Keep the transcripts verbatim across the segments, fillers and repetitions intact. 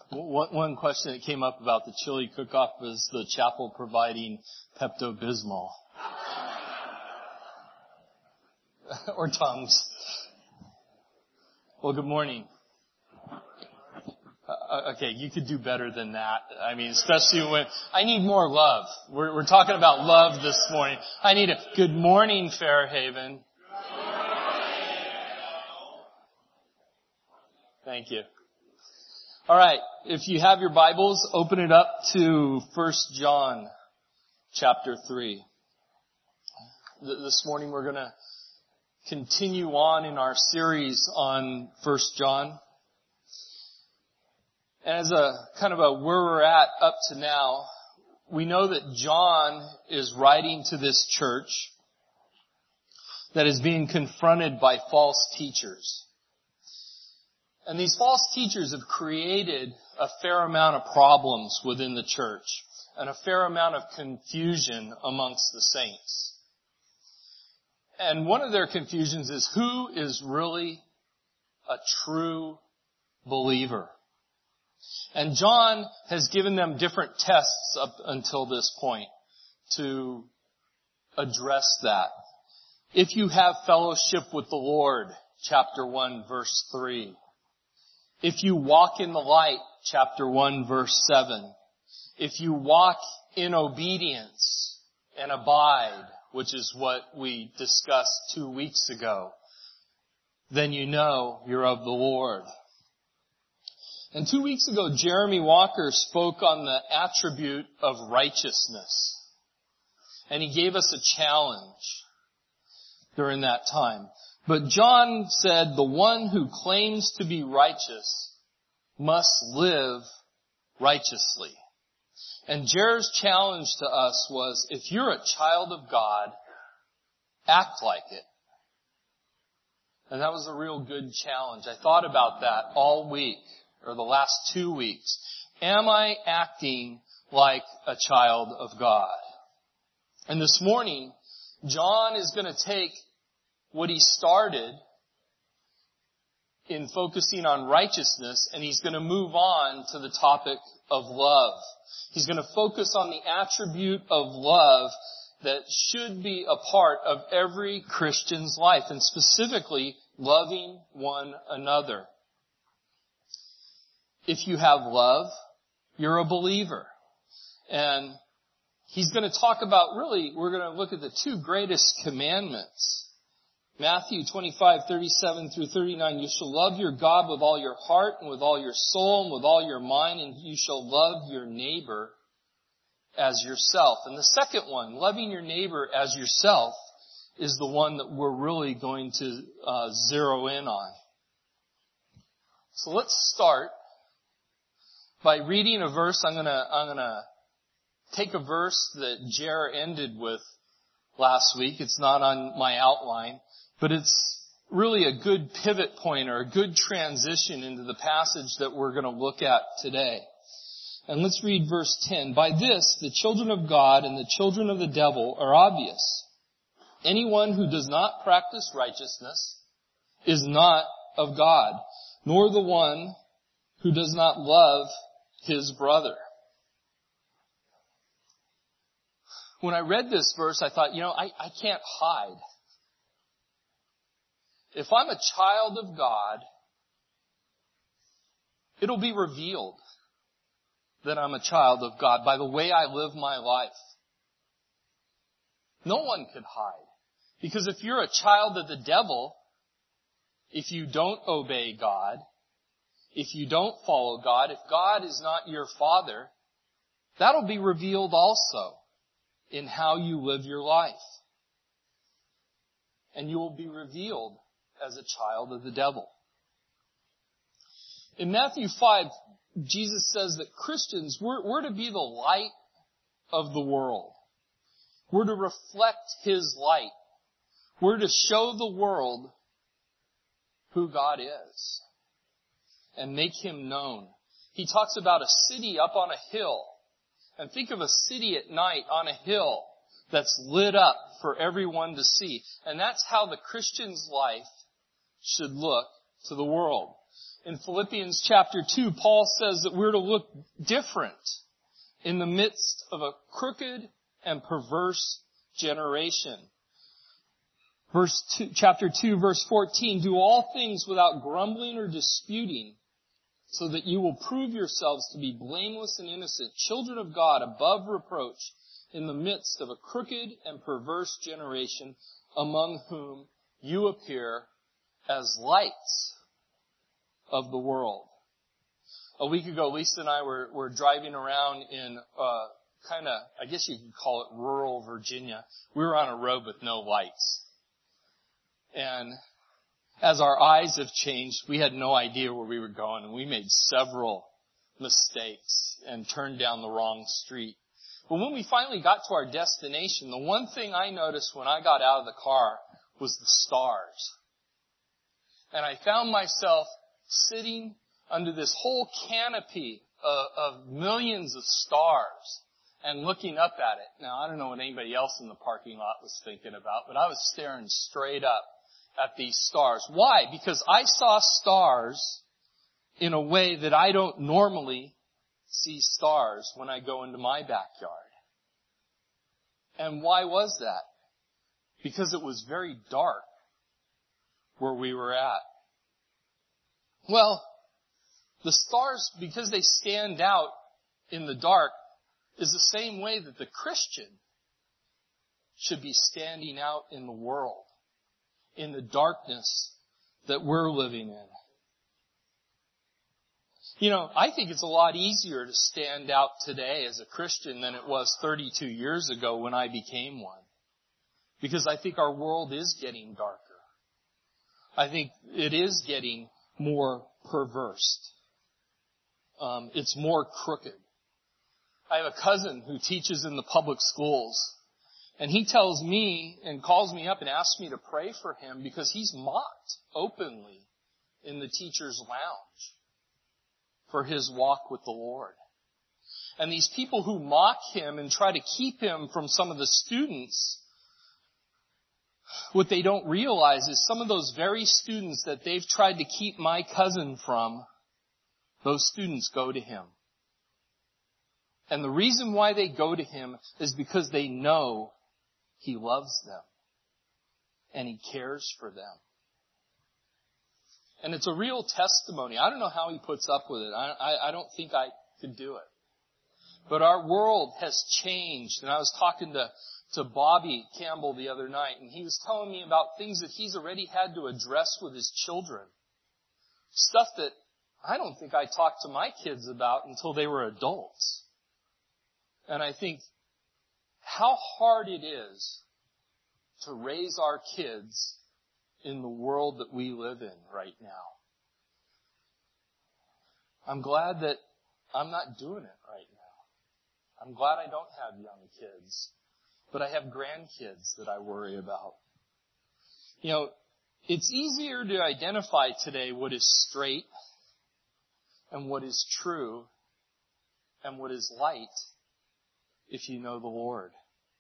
One, one question that came up about the chili cook-off was the chapel providing Pepto-Bismol. Or Tums. Well, good morning. Uh, okay, you could do better than that. I mean, especially when I need more love. We're, we're talking about love this morning. I need a good morning, Fairhaven. Thank you. All right, if you have your Bibles, open it up to First John chapter three. This morning we're going to continue on in our series on First John. As a kind of a where we're at up to now, we know that John is writing to this church that is being confronted by false teachers. And these false teachers have created a fair amount of problems within the church and a fair amount of confusion amongst the saints. And one of their confusions is who is really a true believer. And John has given them different tests up until this point to address that. If you have fellowship with the Lord, chapter one, verse three. If you walk in the light, chapter one, verse seven. If you walk in obedience and abide, which is what we discussed two weeks ago, then you know you're of the Lord. And two weeks ago, Jeremy Walker spoke on the attribute of righteousness. And he gave us a challenge during that time. But John said the one who claims to be righteous must live righteously. And Jer's challenge to us was, if you're a child of God, act like it. And that was a real good challenge. I thought about that all week, or the last two weeks. Am I acting like a child of God? And this morning, John is going to take what he started in focusing on righteousness, and he's going to move on to the topic of love. He's going to focus on the attribute of love that should be a part of every Christian's life, and specifically loving one another. If you have love, you're a believer. And he's going to talk about, really, we're going to look at the two greatest commandments. Matthew twenty-five, thirty-seven through thirty-nine, you shall love your God with all your heart and with all your soul and with all your mind, and you shall love your neighbor as yourself. And the second one, loving your neighbor as yourself, is the one that we're really going to uh, zero in on. So let's start by reading a verse. I'm gonna, I'm gonna take a verse that Jer ended with last week. It's not on my outline, but it's really a good pivot point or a good transition into the passage that we're going to look at today. And let's read verse ten. By this, the children of God and the children of the devil are obvious. Anyone who does not practice righteousness is not of God, nor the one who does not love his brother. When I read this verse, I thought, you know, I, I can't hide. If I'm a child of God, it'll be revealed that I'm a child of God by the way I live my life. No one could hide. Because if you're a child of the devil, if you don't obey God, if you don't follow God, if God is not your father, that'll be revealed also in how you live your life. And you will be revealed as a child of the devil. In Matthew five, Jesus says that Christians, we're, we're to be the light of the world. We're to reflect His light. We're to show the world who God is and make Him known. He talks about a city up on a hill. And think of a city at night on a hill that's lit up for everyone to see. And that's how the Christian's life should look to the world. In Philippians chapter two, Paul says that we're to look different in the midst of a crooked and perverse generation. Verse two, chapter two, verse fourteen, do all things without grumbling or disputing, so that you will prove yourselves to be blameless and innocent, children of God above reproach, in the midst of a crooked and perverse generation, among whom you appear as lights of the world. A week ago, Lisa and I were, were driving around in uh, kind of, I guess you could call it rural Virginia. We were on a road with no lights. And as our eyes have changed, we had no idea where we were going, and we made several mistakes and turned down the wrong street. But when we finally got to our destination, the one thing I noticed when I got out of the car was the stars. And I found myself sitting under this whole canopy of, of millions of stars and looking up at it. Now, I don't know what anybody else in the parking lot was thinking about, but I was staring straight up at these stars. Why? Because I saw stars in a way that I don't normally see stars when I go into my backyard. And why was that? Because it was very dark where we were at. Well, the stars, because they stand out in the dark, is the same way that the Christian should be standing out in the world, in the darkness that we're living in. You know, I think it's a lot easier to stand out today as a Christian than it was thirty-two years ago when I became one. Because I think our world is getting darker. I think it is getting more perverse. Um, it's more crooked. I have a cousin who teaches in the public schools, and he tells me and calls me up and asks me to pray for him because he's mocked openly in the teacher's lounge for his walk with the Lord. And these people who mock him and try to keep him from some of the students, what they don't realize is some of those very students that they've tried to keep my cousin from, those students go to him. And the reason why they go to him is because they know he loves them and he cares for them. And it's a real testimony. I don't know how he puts up with it. I, I, I don't think I could do it. But our world has changed. And I was talking to, to Bobby Campbell the other night, and he was telling me about things that he's already had to address with his children. Stuff that I don't think I talked to my kids about until they were adults. And I think how hard it is to raise our kids in the world that we live in right now. I'm glad that I'm not doing it right now. I'm glad I don't have young kids, but I have grandkids that I worry about. You know, it's easier to identify today what is straight and what is true and what is light if you know the Lord.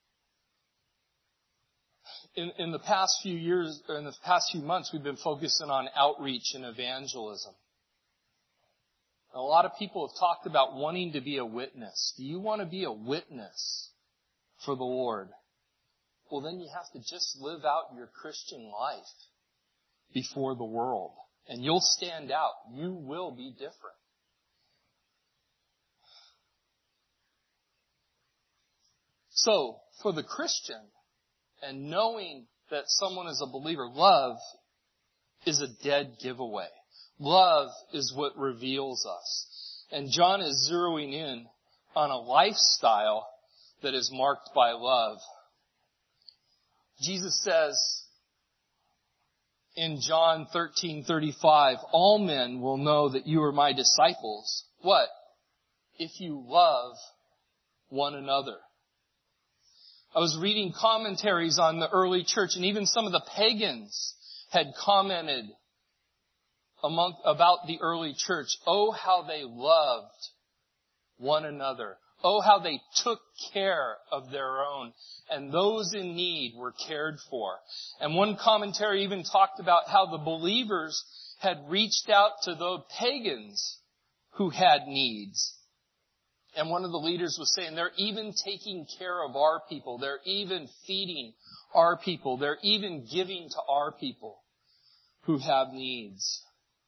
In, in the past few years, or in the past few months, we've been focusing on outreach and evangelism. A lot of people have talked about wanting to be a witness. Do you want to be a witness for the Lord? Well, then you have to just live out your Christian life before the world. And you'll stand out. You will be different. So, for the Christian, and knowing that someone is a believer, love is a dead giveaway. Love is what reveals us. And John is zeroing in on a lifestyle that is marked by love. Jesus says in John thirteen thirty-five, all men will know that you are my disciples. What? If you love one another. I was reading commentaries on the early church, and even some of the pagans had commented among, about the early church. Oh, how they loved one another. Oh, how they took care of their own. And those in need were cared for. And one commentary even talked about how the believers had reached out to those pagans who had needs. And one of the leaders was saying, they're even taking care of our people. They're even feeding our people. They're even giving to our people who have needs.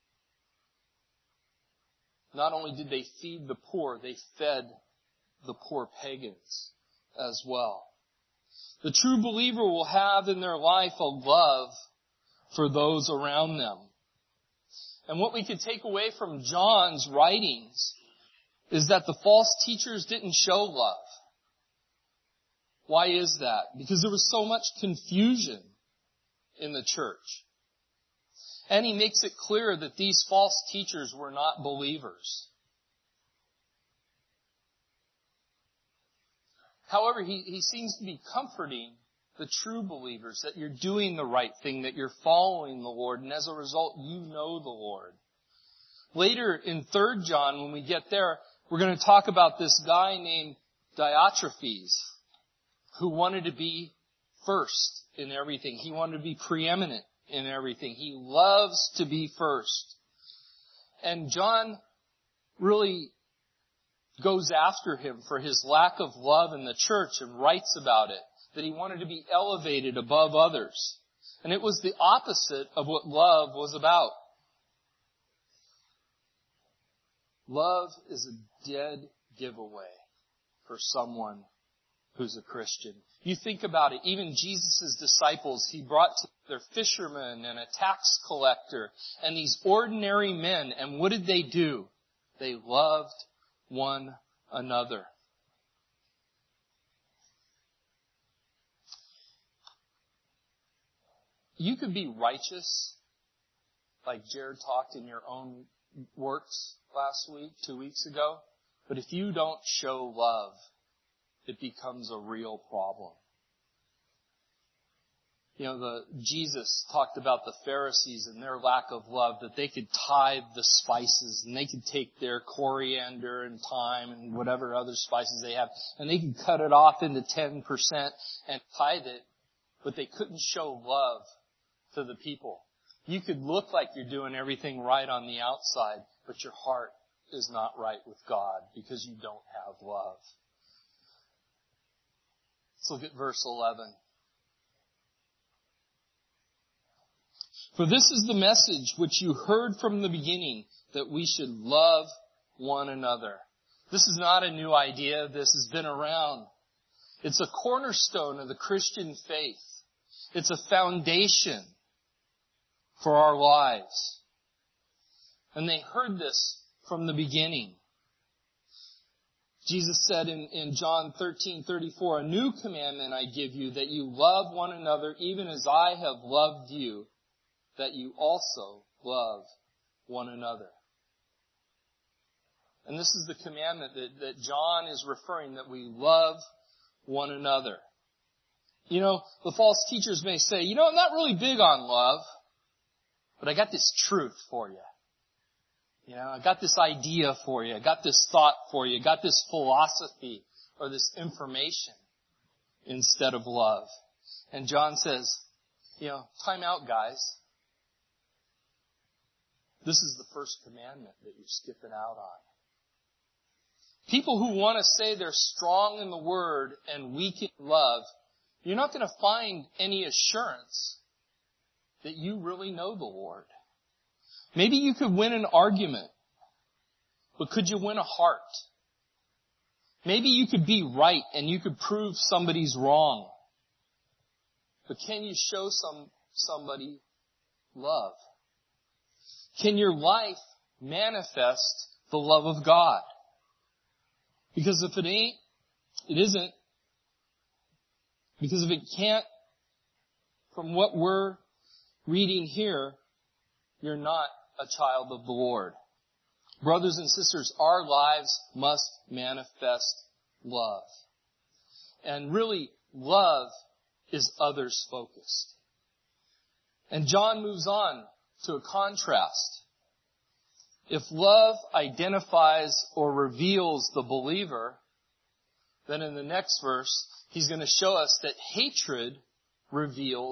Not only did they feed the poor, they fed the poor pagans as well. The true believer will have in their life a love for those around them. And what we could take away from John's writings is that the false teachers didn't show love. Why is that? Because there was so much confusion in the church. And he makes it clear that these false teachers were not believers. However, he, he seems to be comforting the true believers that you're doing the right thing, that you're following the Lord, and as a result, you know the Lord. Later in Third John, when we get there, we're going to talk about this guy named Diotrephes, who wanted to be first in everything. He wanted to be preeminent in everything. He loves to be first. And John really goes after him for his lack of love in the church and writes about it, that he wanted to be elevated above others. And it was the opposite of what love was about. Love is a dead giveaway for someone who's a Christian. You think about it, even Jesus' disciples, he brought to their fishermen and a tax collector and these ordinary men. And what did they do? They loved one another. You could be righteous, like Jared talked in your own works last week, two weeks ago. But if you don't show love, it becomes a real problem. You know, the Jesus talked about the Pharisees and their lack of love, that they could tithe the spices and they could take their coriander and thyme and whatever other spices they have and they could cut it off into ten percent and tithe it, but they couldn't show love to the people. You could look like you're doing everything right on the outside, but your heart is not right with God because you don't have love. Let's look at verse eleven. For this is the message which you heard from the beginning, that we should love one another. This is not a new idea. This has been around. It's a cornerstone of the Christian faith. It's a foundation for our lives. And they heard this from the beginning. Jesus said in, in John thirteen thirty-four, a new commandment I give you, that you love one another even as I have loved you, that you also love one another. And this is the commandment that, that John is referring, that we love one another. You know, the false teachers may say, you know, I'm not really big on love, but I got this truth for you. You know, I got this idea for you. I got this thought for you. I got this philosophy or this information instead of love. And John says, you know, time out, guys. This is the first commandment that you're skipping out on. People who want to say they're strong in the Word and weak in love, you're not going to find any assurance that you really know the Lord. Maybe you could win an argument, but could you win a heart? Maybe you could be right and you could prove somebody's wrong. But can you show some somebody love? Can your life manifest the love of God? Because if it ain't, it isn't. Because if it can't, from what we're reading here, you're not a child of the Lord. Brothers and sisters, our lives must manifest love. And really, love is others focused. And John moves on to a contrast. If love identifies or reveals the believer, then in the next verse, he's going to show us that hatred reveals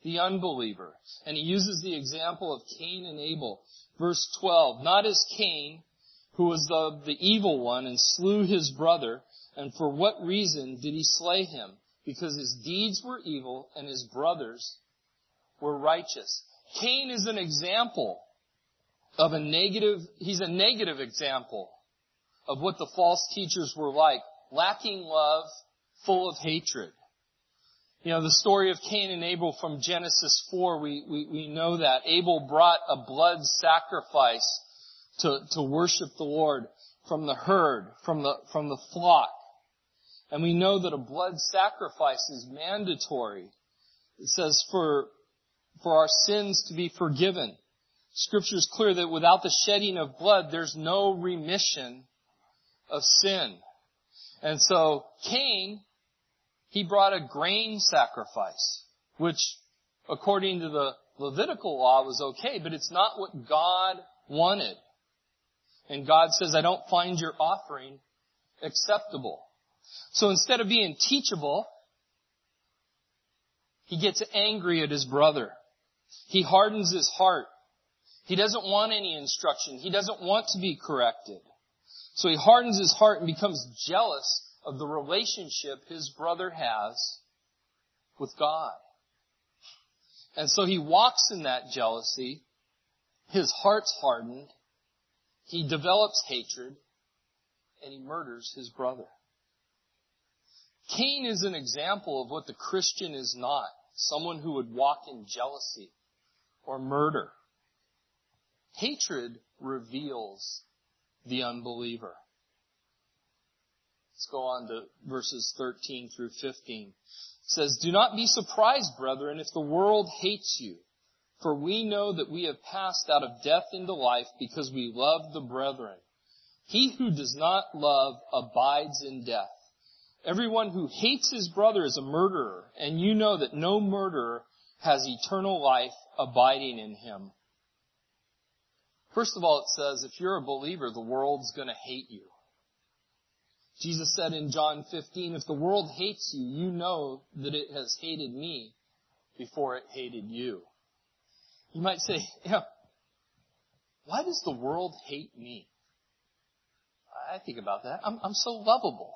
the unbeliever. And he uses the example of Cain and Abel. Verse twelve, not as Cain, who was of the evil one and slew his brother. And for what reason did he slay him? Because his deeds were evil and his brothers were righteous. Cain is an example of a negative, he's a negative example of what the false teachers were like. Lacking love, full of hatred. You know, the story of Cain and Abel from Genesis four, we, we, we know that. Abel brought a blood sacrifice to, to worship the Lord from the herd, from the, from the flock. And we know that a blood sacrifice is mandatory. It says for, for our sins to be forgiven. Scripture is clear that without the shedding of blood, there's no remission of sin. And so Cain, he brought a grain sacrifice, which according to the Levitical law was okay, but it's not what God wanted. And God says, I don't find your offering acceptable. So instead of being teachable, he gets angry at his brother. He hardens his heart. He doesn't want any instruction. He doesn't want to be corrected. So he hardens his heart and becomes jealous of the relationship his brother has with God. And so he walks in that jealousy. His heart's hardened. He develops hatred. And he murders his brother. Cain is an example of what the Christian is not. Someone who would walk in jealousy or murder. Hatred reveals the unbeliever. Let's go on to verses thirteen through fifteen. It says, do not be surprised, brethren, if the world hates you. For we know that we have passed out of death into life because we love the brethren. He who does not love abides in death. Everyone who hates his brother is a murderer, and you know that no murderer has eternal life abiding in him. First of all, it says, if you're a believer, the world's going to hate you. Jesus said in John fifteen, if the world hates you, you know that it has hated me before it hated you. You might say, yeah, why does the world hate me? I think about that. I'm, I'm so lovable.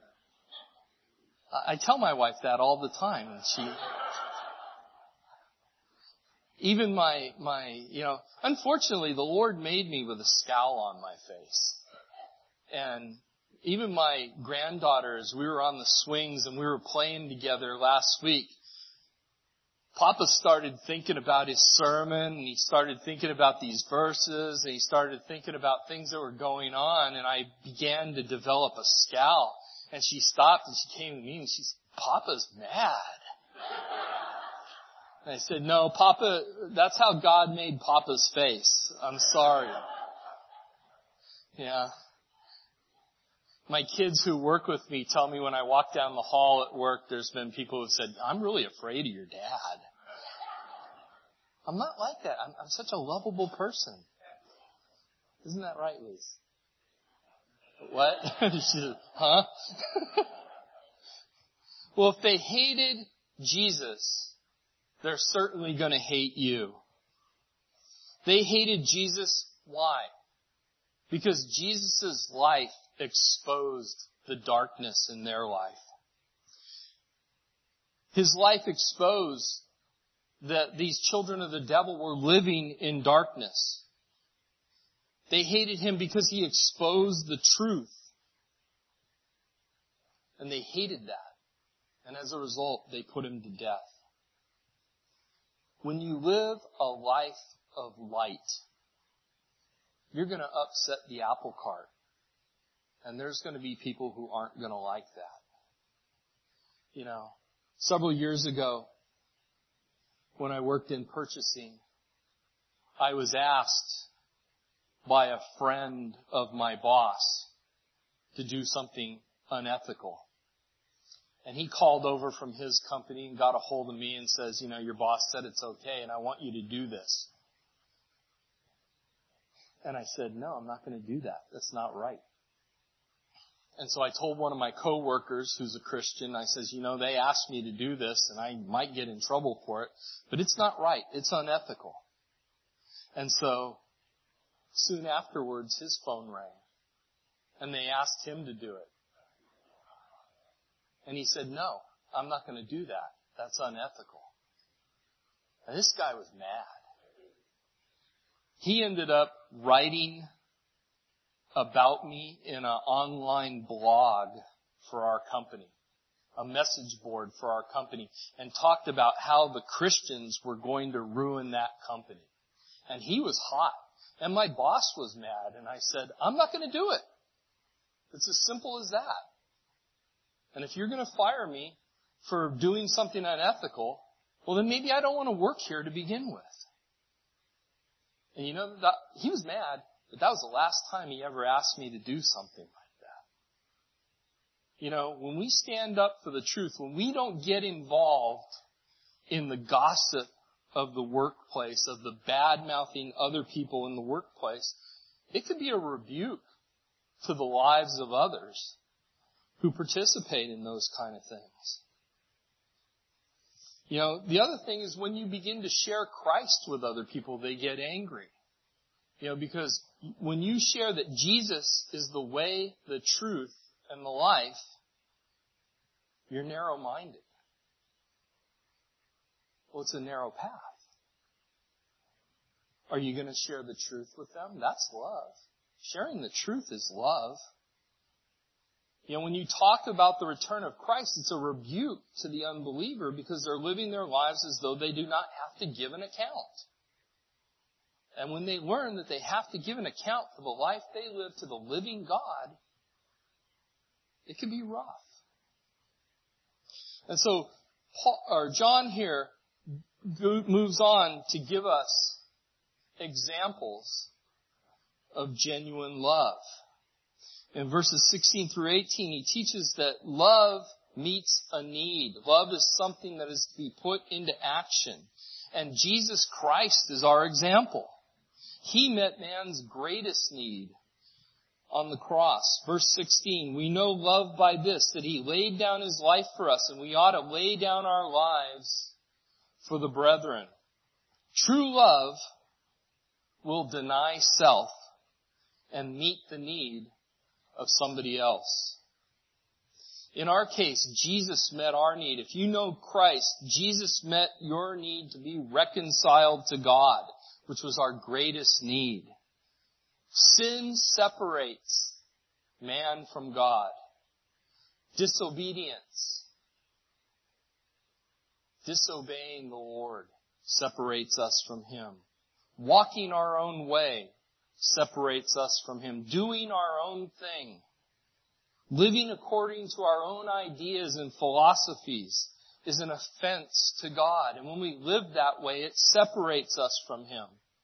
I tell my wife that all the time, and she, even my, my, you know, unfortunately the Lord made me with a scowl on my face. And even my granddaughters, we were on the swings and we were playing together last week. Papa started thinking about his sermon, and he started thinking about these verses, and he started thinking about things that were going on, and I began to develop a scowl. And she stopped and she came to me and she said, Papa's mad. And I said, no, Papa, that's how God made Papa's face. I'm sorry. Yeah. My kids who work with me tell me when I walk down the hall at work, there's been people who said, I'm really afraid of your dad. I'm not like that. I'm, I'm such a lovable person. Isn't that right, Lise? What? She said, huh? Well, if they hated Jesus, they're certainly going to hate you. They hated Jesus. Why? Because Jesus' life exposed the darkness in their life. His life exposed that these children of the devil were living in darkness. They hated him because he exposed the truth. And they hated that. And as a result, they put him to death. When you live a life of light, you're going to upset the apple cart. And there's going to be people who aren't going to like that. You know, several years ago, when I worked in purchasing, I was asked by a friend of my boss to do something unethical. And he called over from his company and got a hold of me and says, you know, your boss said it's okay and I want you to do this. And I said, no, I'm not going to do that. That's not right. And so I told one of my coworkers who's a Christian, I says, you know, they asked me to do this and I might get in trouble for it, but it's not right. It's unethical. And so soon afterwards, his phone rang and they asked him to do it. And he said, no, I'm not going to do that. That's unethical. And this guy was mad. He ended up writing about me in an online blog for our company, a message board for our company, and talked about how the Christians were going to ruin that company. And he was hot. And my boss was mad. And I said, I'm not going to do it. It's as simple as that. And if you're going to fire me for doing something unethical, well, then maybe I don't want to work here to begin with. And you know, that, he was mad, but that was the last time he ever asked me to do something like that. You know, when we stand up for the truth, when we don't get involved in the gossip of the workplace, of the bad-mouthing other people in the workplace, it could be a rebuke to the lives of others who participate in those kind of things. You know, the other thing is when you begin to share Christ with other people, they get angry. You know, because when you share that Jesus is the way, the truth, and the life, you're narrow-minded. Well, it's a narrow path. Are you going to share the truth with them? That's love. Sharing the truth is love. You know, when you talk about the return of Christ, it's a rebuke to the unbeliever because they're living their lives as though they do not have to give an account. And when they learn that they have to give an account for the life they live to the living God, it can be rough. And so Paul, or John here moves on to give us examples of genuine love. In verses sixteen through eighteen, he teaches that love meets a need. Love is something that is to be put into action. And Jesus Christ is our example. He met man's greatest need on the cross. Verse sixteen, we know love by this, that he laid down his life for us, and we ought to lay down our lives for the brethren. True love will deny self and meet the need of somebody else. In our case, Jesus met our need. If you know Christ, Jesus met your need to be reconciled to God, which was our greatest need. Sin separates man from God. Disobedience, disobeying the Lord, separates us from Him. Walking our own way separates us from Him. Doing our own thing, living according to our own ideas and philosophies, is an offense to God. And when we live that way, it separates us from Him.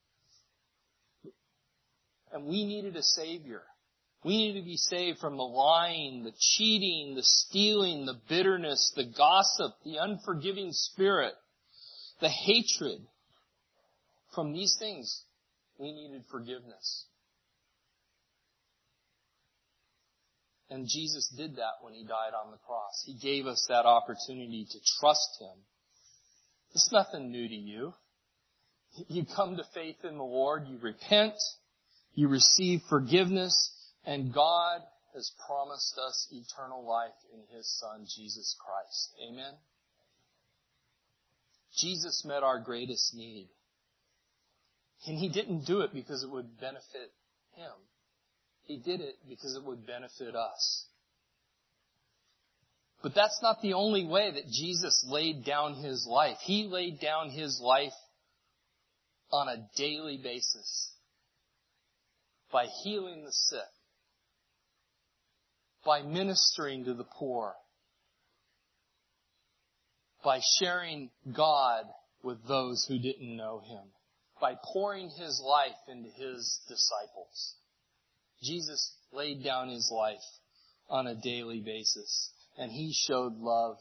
And we needed a Savior. We need to be saved from the lying, the cheating, the stealing, the bitterness, the gossip, the unforgiving spirit, the hatred. From these things, we needed forgiveness. And Jesus did that when He died on the cross. He gave us that opportunity to trust Him. It's nothing new to you. You come to faith in the Lord, you repent, you receive forgiveness, and God has promised us eternal life in His Son, Jesus Christ. Amen? Jesus met our greatest need. And He didn't do it because it would benefit Him. He did it because it would benefit us. But that's not the only way that Jesus laid down His life. He laid down His life on a daily basis by healing the sick, by ministering to the poor, by sharing God with those who didn't know Him, by pouring His life into His disciples. Jesus laid down His life on a daily basis, and He showed love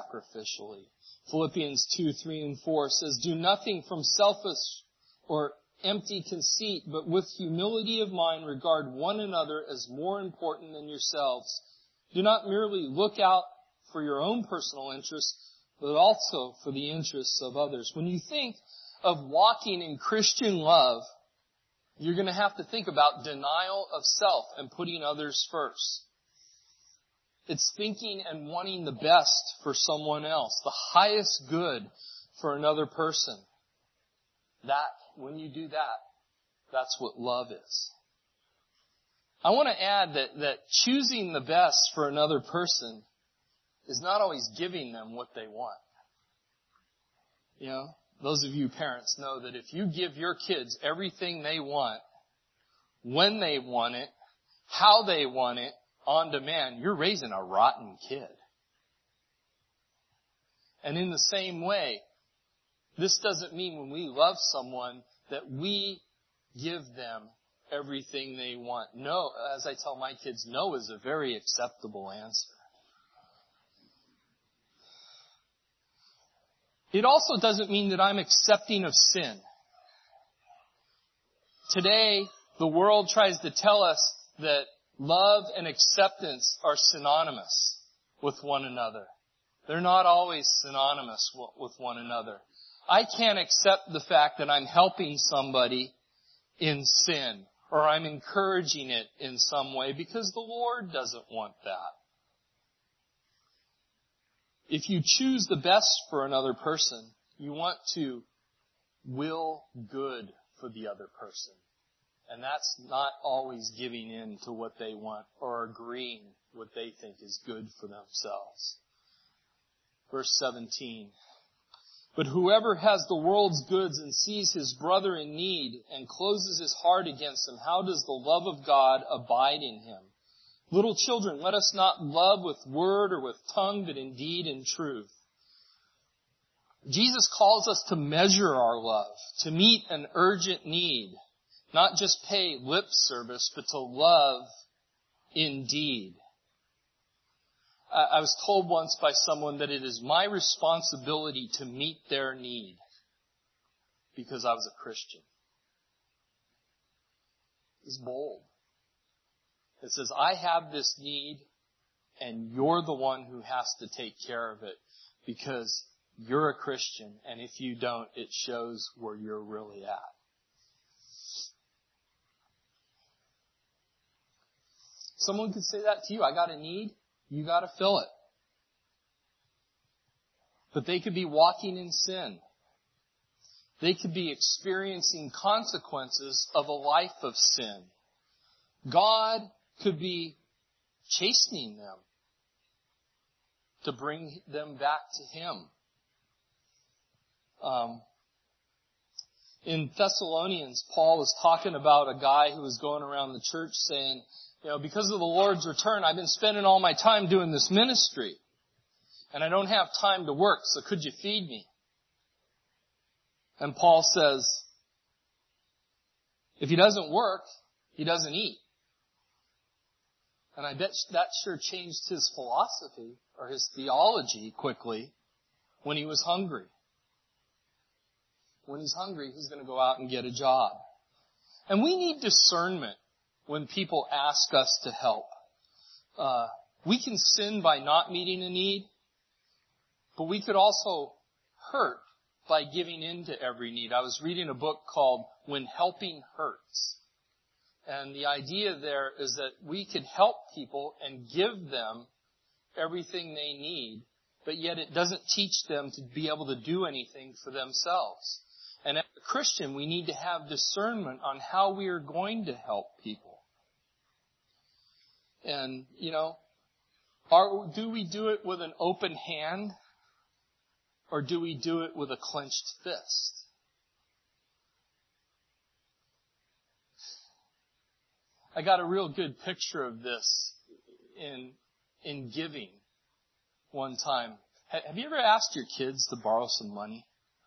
sacrificially. Philippians two, three, and four says, do nothing from selfish or empty conceit, but with humility of mind regard one another as more important than yourselves. Do not merely look out for your own personal interests, but also for the interests of others. When you think of walking in Christian love, you're going to have to think about denial of self and putting others first. It's thinking and wanting the best for someone else, the highest good for another person. That, when you do that, that's what love is. I want to add that, that choosing the best for another person is not always giving them what they want. You know, those of you parents know that if you give your kids everything they want, when they want it, how they want it, on demand, you're raising a rotten kid. And in the same way, this doesn't mean when we love someone that we give them everything they want. No, as I tell my kids, no is a very acceptable answer. It also doesn't mean that I'm accepting of sin. Today, the world tries to tell us that love and acceptance are synonymous with one another. They're not always synonymous with one another. I can't accept the fact that I'm helping somebody in sin or I'm encouraging it in some way because the Lord doesn't want that. If you choose the best for another person, you want to will good for the other person. And that's not always giving in to what they want or agreeing what they think is good for themselves. Verse seventeen. But whoever has the world's goods and sees his brother in need and closes his heart against him, how does the love of God abide in him? Little children, let us not love with word or with tongue, but in deed and truth. Jesus calls us to measure our love, to meet an urgent need. Not just pay lip service, but to love indeed. I was told once by someone that it is my responsibility to meet their need because I was a Christian. It's bold. It says, I have this need and you're the one who has to take care of it because you're a Christian, and if you don't, it shows where you're really at. Someone could say that to you. I got a need. You got to fill it. But they could be walking in sin. They could be experiencing consequences of a life of sin. God could be chastening them to bring them back to Him. Um, in Thessalonians, Paul was talking about a guy who was going around the church saying, you know, because of the Lord's return, I've been spending all my time doing this ministry. And I don't have time to work, so could you feed me? And Paul says, if he doesn't work, he doesn't eat. And I bet that sure changed his philosophy or his theology quickly when he was hungry. When he's hungry, he's going to go out and get a job. And we need discernment when people ask us to help. Uh, we can sin by not meeting a need, but we could also hurt by giving in to every need. I was reading a book called When Helping Hurts. And the idea there is that we could help people and give them everything they need, but yet it doesn't teach them to be able to do anything for themselves. And as a Christian, we need to have discernment on how we are going to help people. And, you know, are, do we do it with an open hand or do we do it with a clenched fist? I got a real good picture of this in in giving one time. Have you ever asked your kids to borrow some money?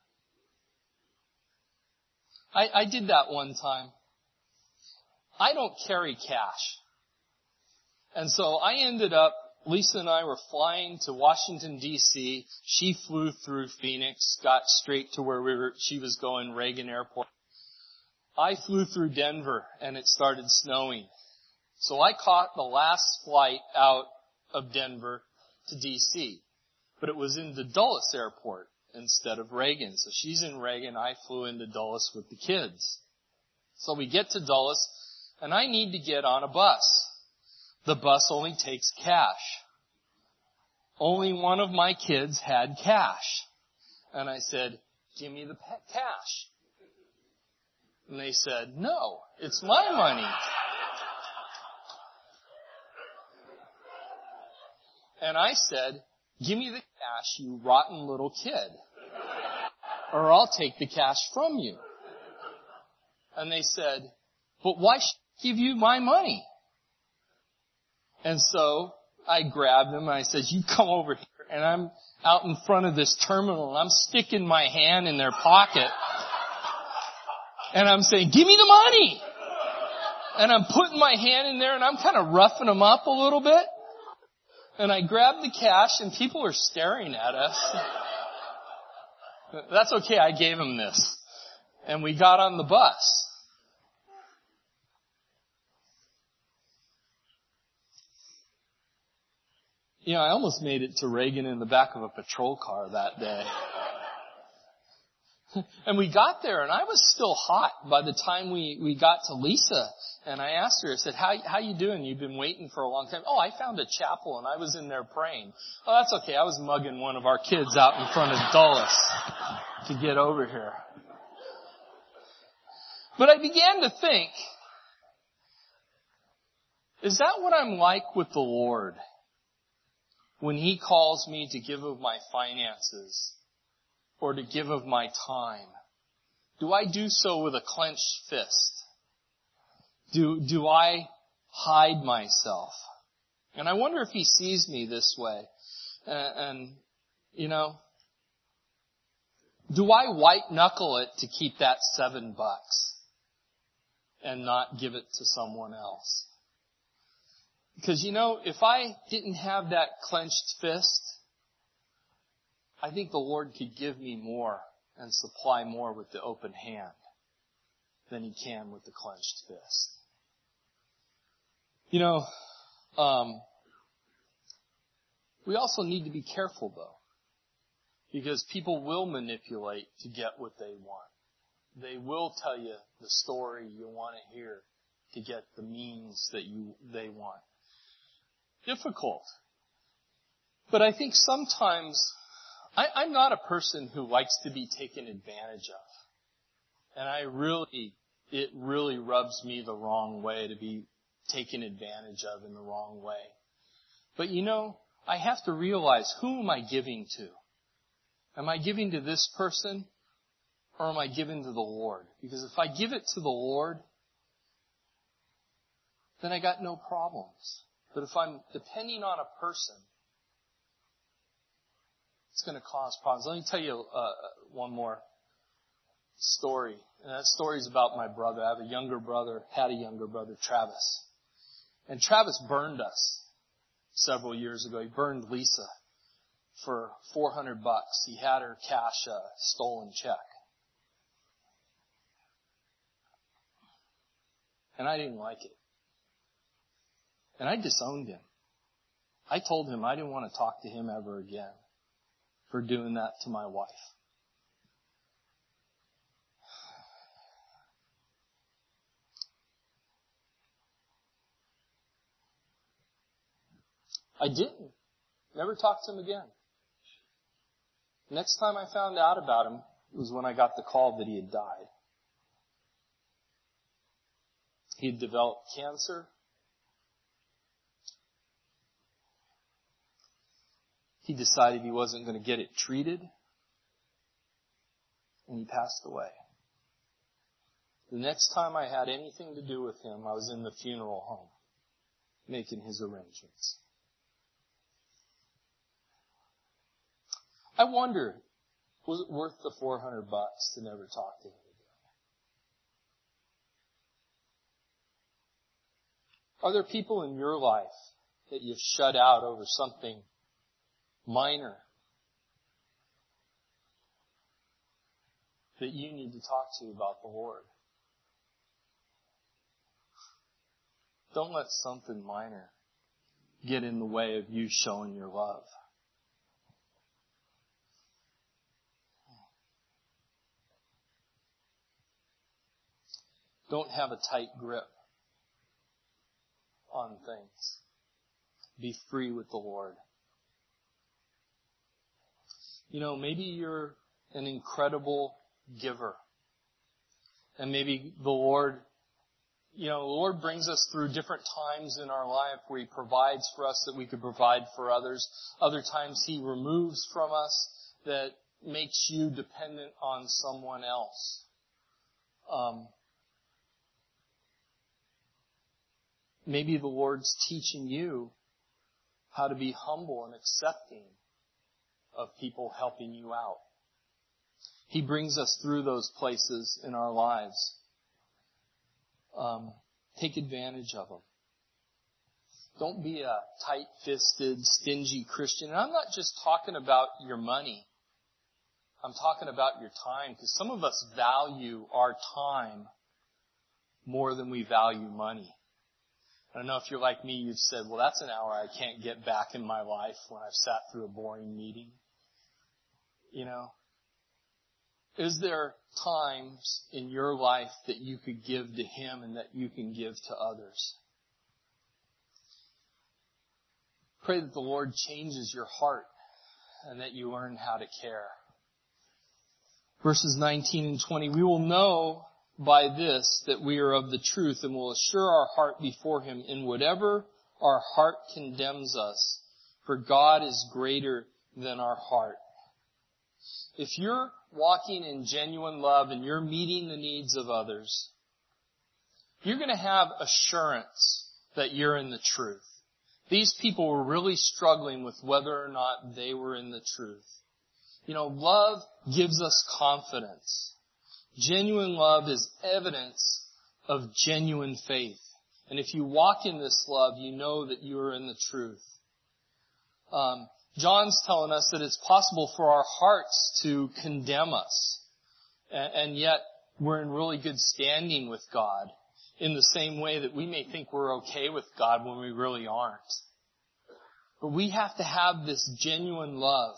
I, I did that one time. I don't carry cash. And so I ended up, Lisa and I were flying to Washington, D C She flew through Phoenix, got straight to where we were, she was going, Reagan Airport. I flew through Denver and it started snowing. So I caught the last flight out of Denver to D C, but it was into Dulles Airport instead of Reagan. So she's in Reagan. I flew into Dulles with the kids. So we get to Dulles and I need to get on a bus. The bus only takes cash. Only one of my kids had cash. And I said, give me the cash. And they said, no, it's my money. And I said, give me the cash, you rotten little kid, or I'll take the cash from you. And they said, but why should I give you my money? And so I grabbed them and I said, you come over here. And I'm out in front of this terminal and I'm sticking my hand in their pocket. And I'm saying, give me the money. And I'm putting my hand in there and I'm kind of roughing them up a little bit. And I grabbed the cash and people are staring at us. That's okay, I gave them this. And we got on the bus. You know, I almost made it to Reagan in the back of a patrol car that day. And we got there and I was still hot by the time we, we got to Lisa. And I asked her, I said, how, how you doing? You've been waiting for a long time. Oh, I found a chapel and I was in there praying. Oh, that's okay. I was mugging one of our kids out in front of Dulles to get over here. But I began to think, is that what I'm like with the Lord? When He calls me to give of my finances or to give of my time, do I do so with a clenched fist? Do, do I hide myself? And I wonder if He sees me this way. Uh, and, you know, do I white knuckle it to keep that seven bucks and not give it to someone else? Because, you know, if I didn't have that clenched fist, I think the Lord could give me more and supply more with the open hand than He can with the clenched fist. You know, um, we also need to be careful, though, because people will manipulate to get what they want. They will tell you the story you want to hear to get the means that you they want. Difficult. But I think sometimes, I, I'm not a person who likes to be taken advantage of. And I really, it really rubs me the wrong way to be taken advantage of in the wrong way. But you know, I have to realize, who am I giving to? Am I giving to this person or am I giving to the Lord? Because if I give it to the Lord, then I got no problems. But if I'm depending on a person, it's going to cause problems. Let me tell you uh, one more story. And that story is about my brother. I have a younger brother, had a younger brother, Travis. And Travis burned us several years ago. He burned Lisa for four hundred bucks. He had her cash a stolen check. And I didn't like it. And I disowned him. I told him I didn't want to talk to him ever again for doing that to my wife. I didn't. Never talked to him again. Next time I found out about him was when I got the call that he had died. He had developed cancer. He decided he wasn't going to get it treated. And he passed away. The next time I had anything to do with him, I was in the funeral home, making his arrangements. I wonder, was it worth the four hundred bucks to never talk to him again? Are there people in your life that you've shut out over something minor that you need to talk to about the Lord? Don't let something minor get in the way of you showing your love. Don't have a tight grip on things. Be free with the Lord. You know, maybe you're an incredible giver. And maybe the Lord, you know, the Lord brings us through different times in our life where He provides for us that we could provide for others. Other times He removes from us that makes you dependent on someone else. Um, maybe the Lord's teaching you how to be humble and accepting of people helping you out. He brings us through those places in our lives. Um, take advantage of them. Don't be a tight-fisted, stingy Christian. And I'm not just talking about your money. I'm talking about your time, because some of us value our time more than we value money. I don't know if you're like me, you've said, well, that's an hour I can't get back in my life when I've sat through a boring meeting. You know? Is there times in your life that you could give to Him and that you can give to others? Pray that the Lord changes your heart and that you learn how to care. Verses nineteen and twenty, we will know by this that we are of the truth and will assure our heart before Him in whatever our heart condemns us, for God is greater than our heart. If you're walking in genuine love and you're meeting the needs of others, you're going to have assurance that you're in the truth. These people were really struggling with whether or not they were in the truth. You know, love gives us confidence. Genuine love is evidence of genuine faith. And if you walk in this love, you know that you are in the truth. Um, John's telling us that it's possible for our hearts to condemn us. And, and yet we're in really good standing with God, in the same way that we may think we're okay with God when we really aren't. But we have to have this genuine love.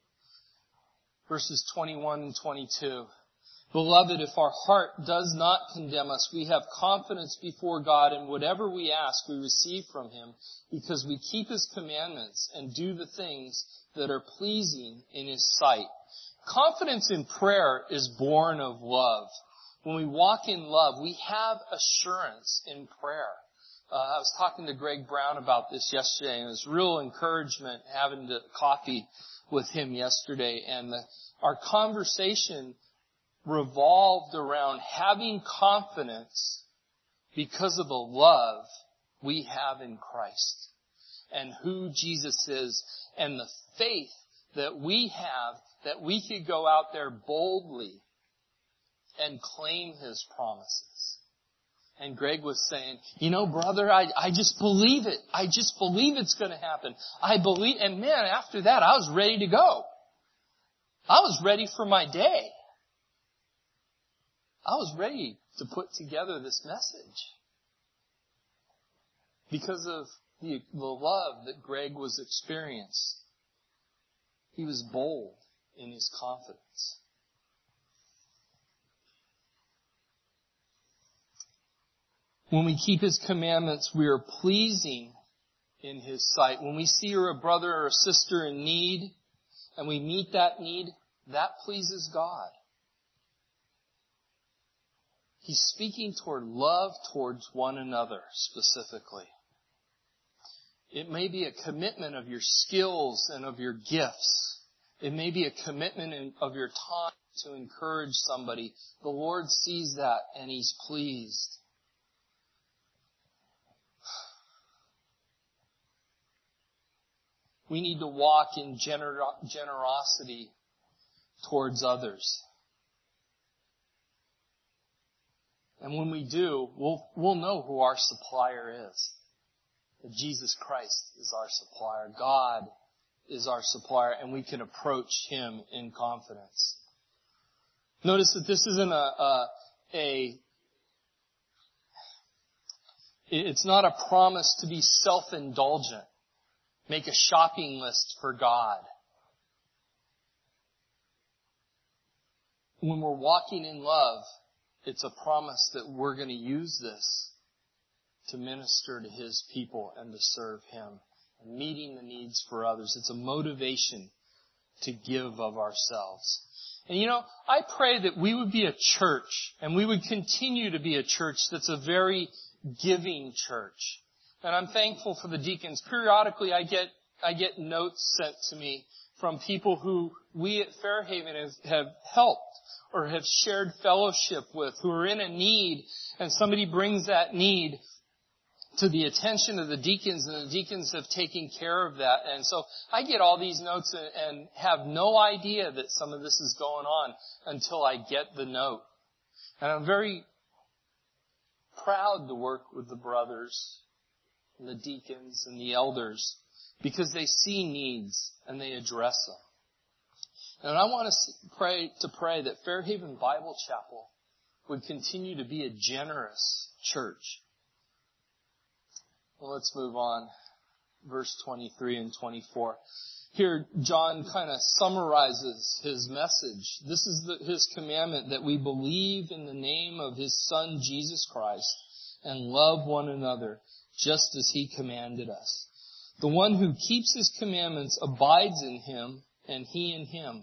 Verses twenty-one and twenty-two. Beloved, if our heart does not condemn us, we have confidence before God, and whatever we ask, we receive from Him, because we keep His commandments and do the things that are pleasing in His sight. Confidence in prayer is born of love. When we walk in love, we have assurance in prayer. Uh, I was talking to Greg Brown about this yesterday, and it was real encouragement having the coffee with him yesterday. And the, our conversation revolved around having confidence because of the love we have in Christ and who Jesus is, and the faith that we have that we could go out there boldly and claim His promises. And Greg was saying, you know, brother, I, I just believe it. I just believe it's going to happen. I believe, and man, after that, I was ready to go. I was ready for my day. I was ready to put together this message because of the, the love that Greg was experiencing. He was bold in his confidence. When we keep His commandments, we are pleasing in His sight. When we see a brother or a sister in need and we meet that need, that pleases God. He's speaking toward love towards one another specifically. It may be a commitment of your skills and of your gifts. It may be a commitment of your time to encourage somebody. The Lord sees that and He's pleased. We need to walk in gener- generosity towards others. And when we do, we'll, we'll know who our supplier is. That Jesus Christ is our supplier. God is our supplier, and we can approach Him in confidence. Notice that this isn't a, a, a It's not a promise to be self-indulgent. Make a shopping list for God. When we're walking in love, it's a promise that we're going to use this to minister to His people and to serve Him, and meeting the needs for others. It's a motivation to give of ourselves. And you know, I pray that we would be a church, and we would continue to be a church that's a very giving church. And I'm thankful for the deacons. Periodically I get, I get notes sent to me from people who we at Fairhaven have, have helped or have shared fellowship with, who are in a need, and somebody brings that need to the attention of the deacons, and the deacons have taken care of that. And so I get all these notes and, and have no idea that some of this is going on until I get the note. And I'm very proud to work with the brothers and the deacons and the elders because they see needs and they address them. And I want to pray to pray that Fairhaven Bible Chapel would continue to be a generous church. Well, let's move on. Verse twenty-three and twenty-four. Here, John kind of summarizes his message. This is the, his commandment, that we believe in the name of His Son, Jesus Christ, and love one another, just as He commanded us. The one who keeps His commandments abides in Him, and He in him.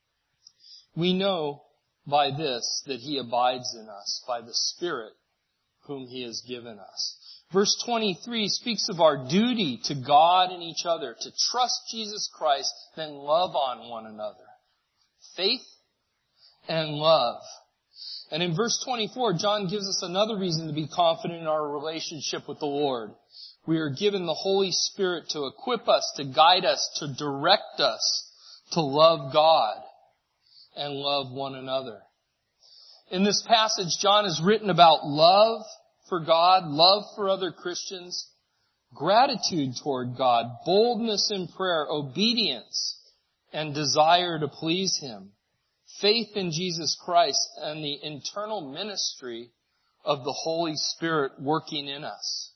We know by this that He abides in us, by the Spirit whom He has given us. Verse twenty-three speaks of our duty to God and each other, to trust Jesus Christ, then love on one another. Faith and love. And in verse twenty-four, John gives us another reason to be confident in our relationship with the Lord. We are given the Holy Spirit to equip us, to guide us, to direct us, to love God and love one another. In this passage, John has written about love for God, love for other Christians, gratitude toward God, boldness in prayer, obedience, and desire to please Him, faith in Jesus Christ, and the internal ministry of the Holy Spirit working in us.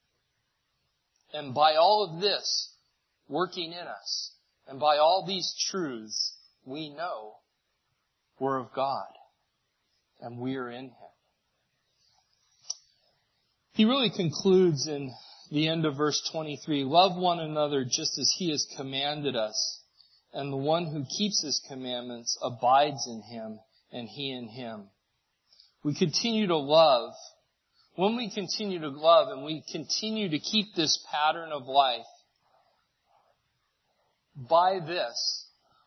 And by all of this working in us, and by all these truths, we know we're of God, and we are in Him. He really concludes in the end of verse twenty-three, love one another just as He has commanded us, and the one who keeps His commandments abides in Him, and He in him. We continue to love. When we continue to love and we continue to keep this pattern of life, by this,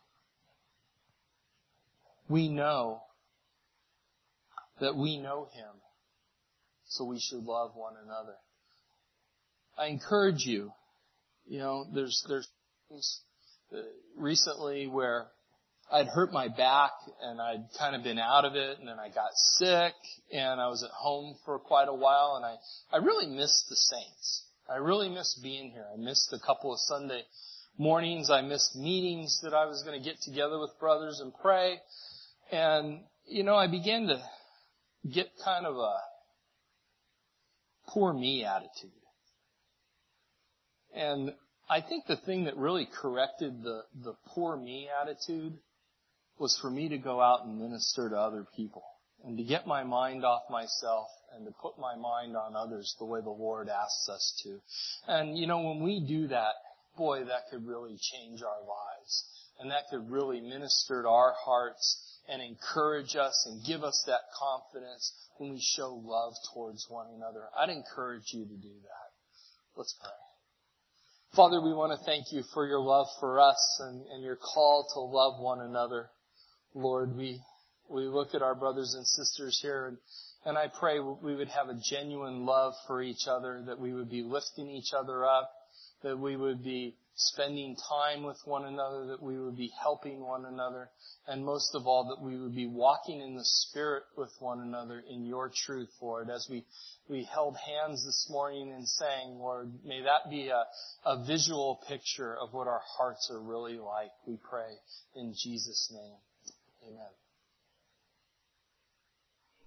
we know that we know Him. So we should love one another. I encourage you, you know, there's, there's things recently where I'd hurt my back and I'd kind of been out of it, and then I got sick and I was at home for quite a while, and I, I really missed the saints. I really missed being here. I missed a couple of Sunday mornings. I missed meetings that I was going to get together with brothers and pray. And, you know, I began to get kind of a poor me attitude. And I think the thing that really corrected the, the poor me attitude was for me to go out and minister to other people and to get my mind off myself and to put my mind on others the way the Lord asks us to. And, you know, when we do that, boy, that could really change our lives. And that could really minister to our hearts and encourage us and give us that confidence when we show love towards one another. I'd encourage you to do that. Let's pray. Father, we want to thank You for Your love for us and, and Your call to love one another. Lord, we we look at our brothers and sisters here, and, and I pray we would have a genuine love for each other, that we would be lifting each other up, that we would be spending time with one another, that we would be helping one another, and most of all, that we would be walking in the Spirit with one another in Your truth, Lord. As we, we held hands this morning and sang, Lord, may that be a, a visual picture of what our hearts are really like, we pray in Jesus' name. Amen.